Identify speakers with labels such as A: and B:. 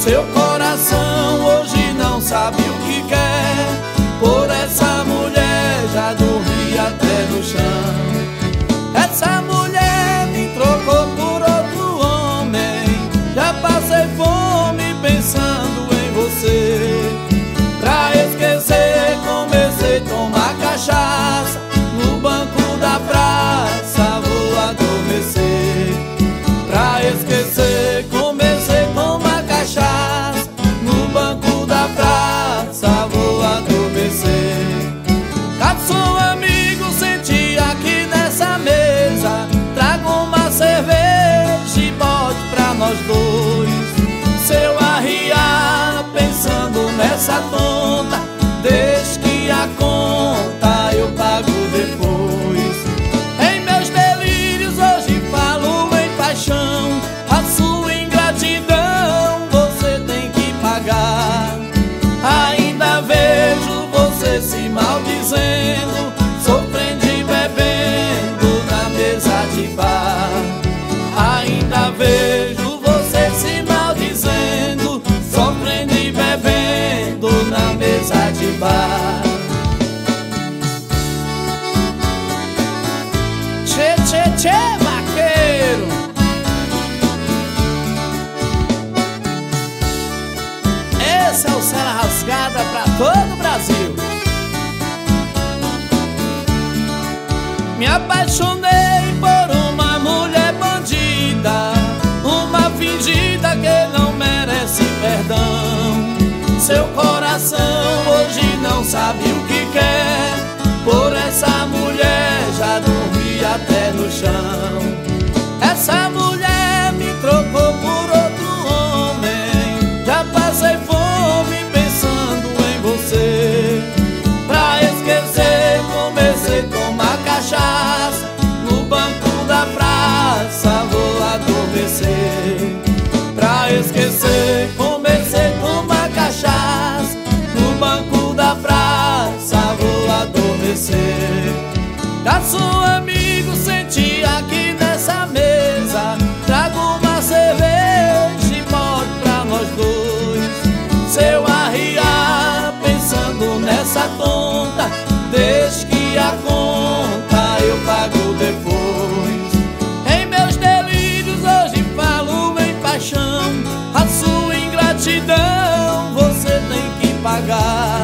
A: Seu coração hoje não sabe o que quer. Por essa mulher já dormi até no chão. Essa mulher me trocou por outro homem. Já passei fome pensando em você. Pra esquecer comecei a tomar cachaça. No banco da praça vou adormecer. Pra esquecer comecei a tomar cachaça. No banco da praça vou adormecer. Garçom amigo, senti aqui nessa mesa. Traga uma cerveja e bote pra nós dois. Se eu arriar pensando nessa tonta, deixe que a conta eu pago depois. Em meus delírios hoje falo em paixão. A sua ingratidão você tem que pagar. Ainda vejo você se maldizendo, sofrendo e bebendo na mesa de bar. Ainda vejo você se maldizendo, sofrendo e bebendo na mesa de bar. Tchê, tchê, tchê, vaqueiro. Esse é o Cela Rasgada pra todo o Brasil. Me apaixonei por uma mulher bandida, uma fingida que não merece perdão. Seu coração hoje não sabe o que quer. Por essa mulher já dormi até no chão. Essa mulher me trocou por outro homem. Já passei fome pensando em você. Pra esquecer comecei a tomar cachaça. No banco da praça vou adormecer. Pra esquecer comecei a tomar cachaça. No banco da praça vou adormecer. Garçom amigo, senti aqui nessa mesa. Traga uma cerveja e bote pra nós dois. Se eu arriar pensando nessa tonta, deixe que a conta eu pago depois. Em meus delírios hoje falo em paixão. A sua ingratidão você tem que pagar.